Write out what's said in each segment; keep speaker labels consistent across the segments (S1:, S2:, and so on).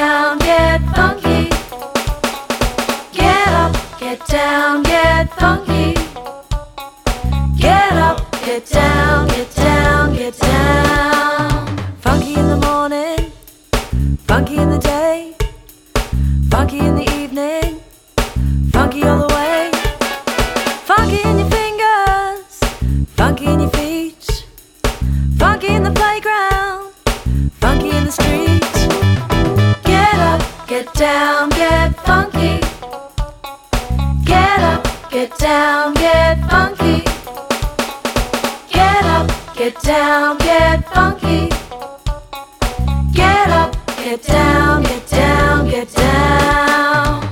S1: down, get funky. Get up, get down, get funky. Get up, get down, get down, get down. Funky in the morning, funky in the day, funky in the evening, funky all the way. Funky in your fingers, funky in your feet, funky in the playground, funky in the street. Get up, get down, get funky. Get up, get down, get funky. Get up, get down, get funky. Get up, get down, get down, get down.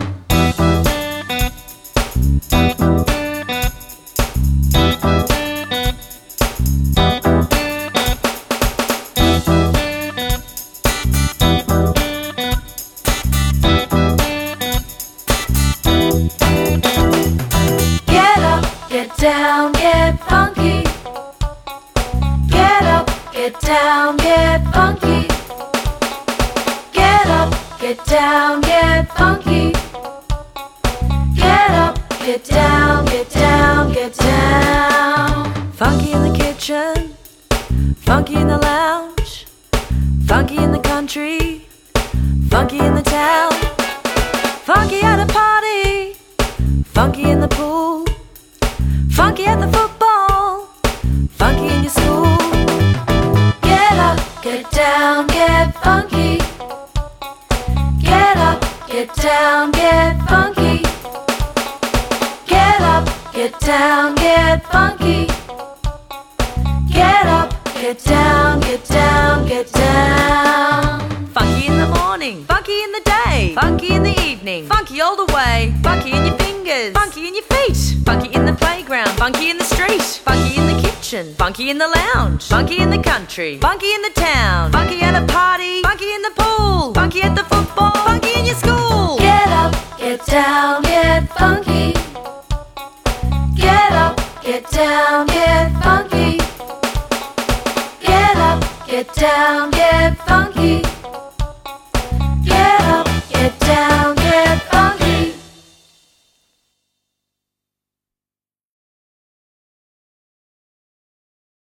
S1: Get up, get down, get funky. Get up, get down, get funky. Get up, get down, get funky. Get up, get down, get down, get down. Funky in the kitchen, funky in the lounge, funky in the country, funky in the town, funky at a party, funky in the pool, funky at the football, funky in your school. Get up, get down, get funky. Get up, get down, get funky. Get up, get down, get funky. Get up, get down, get down, get down.
S2: Funky in the morning, funky in the day, funky in the evening, funky all the way. Funky in your fingers, funky in your feet, funky in the playground, funky in the street, funky in the kitchen, funky in the lounge, funky in the country, funky in the town, funky at a party, funky in the pool, funky at the football, funky in your school.
S1: Get up, get down, get funky. Get up, get down, get funky. Get up, get down, get funky.